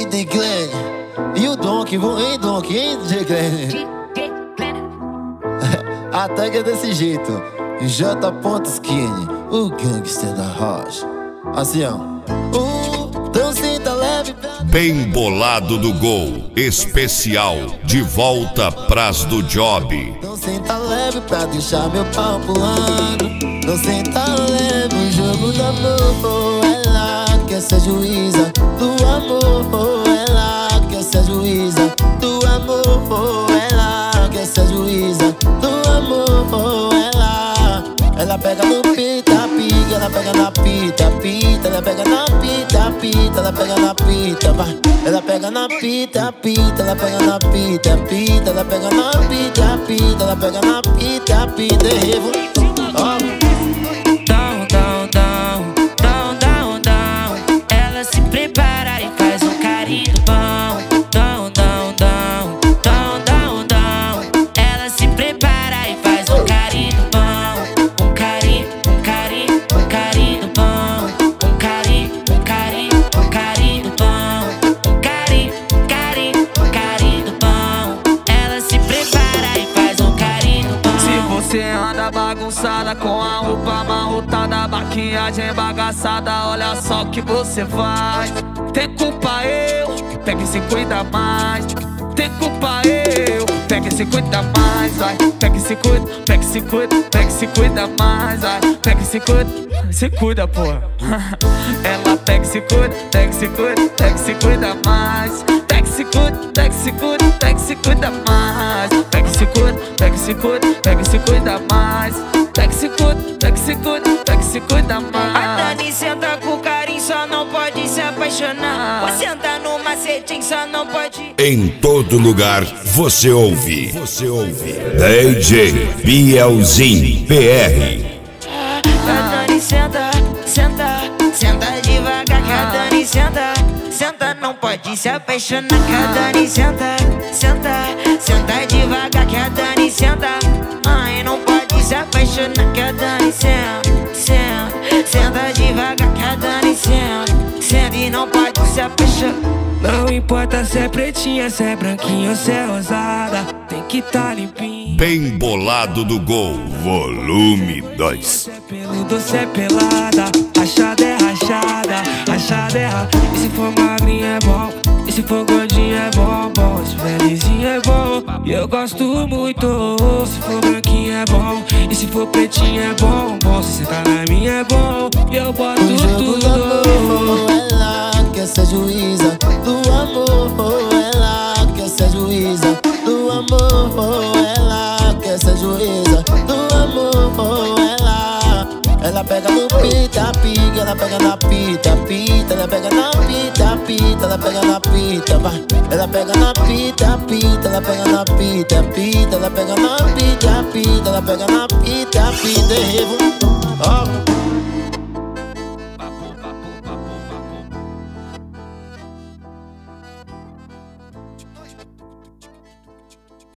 DJ Glenn e o Donk, hein, Donk, hein, DJ Glenn? A tag é desse jeito, J.Skinny, o gangster da rocha. Assim, ó. Então senta leve. Bem bolado do gol, especial, de volta pras do job. Então senta leve pra deixar meu pau pulando. Então senta leve, o jogo do amor. Ela quer ser juíza do amor. Ela quer ser juíza do amor. Ela quer ser juíza do amor. Ela pega no pita, pica, ela pega na pita, pita, ela pega na pita, pita, ela pega na pita, vai. Ela pega na pita, pita, ela pega na pita, pita, ela pega na pita, pita, ela pega na pita, pita, Down, down, down, down, down, down. Ela se prepara e faz um carinho bom. Down, down, down, down, down, down. Ela se prepara e faz um carinho bom. Um carinho, um carinho, um carinho bom. Um carinho, um carinho, um carinho bom. Um carinho, um carinho, um carinho bom. Ela se prepara e faz um carinho bom. Se você anda bagunçada com a roupa amarrotada, maquiagem bagaçada, olha só o que você faz. Tem culpa eu, pega e se cuida mais. Tem culpa eu, pega e se cuida mais, vai. Pega e se cuida, pega e se cuida, pega e se cuida mais, vai. Pega e se cuida, porra. Ela pega e se cuida, pega e se cuida, pega e se cuida mais. Pega e se cuida, pega e se cuida, pega e se cuida mais. Pega e se cuida, pega e se cuida, pega e se cuida mais. Pega e se cuida, pega e se cuida, pega e se cuida mais. A Dani senta com carinho, só não pode se apaixonar. Você anda no macetinho, só não pode. Em todo lugar você ouve. DJ Bielzinho PR. A Dani senta, senta, senta devagar. Que a Dani senta, senta, não pode se apaixonar. Que a Dani senta, senta, senta devagar. Que a Dani senta, ai, não pode se apaixonar. Que a Dani senta, senta, senta devagar. Que a Dani senta, senta e não pode se apaixonar. Não importa se é pretinha, se é branquinha ou se é rosada, tem que tá limpinho. Bem bolado do gol, volume 2. Se é peludo, se é pelada, rachada é rachada, rachada é rachada. E se for magrinha é bom, e se for gordinha é bom, bom. Se felizinho é bom, e eu gosto muito. Se for branquinha é bom, e se for pretinha é bom, bom. Se tá na minha é bom, e eu boto o jogo do amor. tudo. Ela quer ser juíza do amor. Ela quer ser juíza do amor. Ela quer ser juíza do amor. Ela pega no pita, pica, ela pega na pita, pita, ela pega na pita, pita, ela pega na pita, vai. Ela pega na pita, pita, ela pega na pita, pita, ela pega na pita, pita, ela pega na pita, pita,